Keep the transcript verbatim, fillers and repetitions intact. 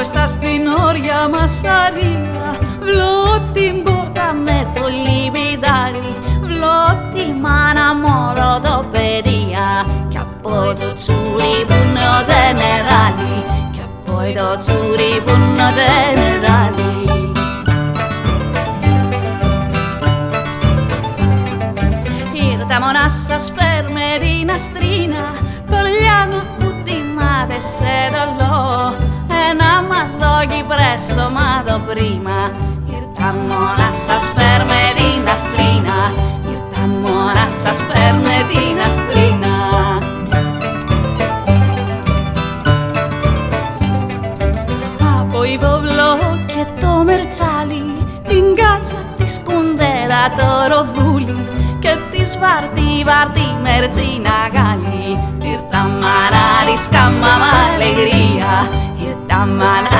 μπροστά στην όρια μασαρία. Βλώ την πόρτα με το λιμπιντάρι, βλώ τη μάνα μωρό το παιδεία. Κι από το τσούρι που είναι ο Ζενεράλι, κι από το τσούρι που είναι ο Ζενεράλι. Ήρθα μόνα σας φερμερίνα στρίνα, κορλιάνα που τιμάτε σε δολό. Ένα μας δόγει presto μάδο πρίμα. Ήρθα μόνα σας φερμερίνα στρίνα, ήρθα μόνα σας φερμερίνα στρίνα. Από Ιβοβλό και το Μερτσάλι, την κάτσα τη σκουντέρα το ροδούλι και τη βαρτί βαρτί μερτζίνα γάλι. Ήρθα μάνα ρισκάμα μ' αλεγρία, ήρθα μάνα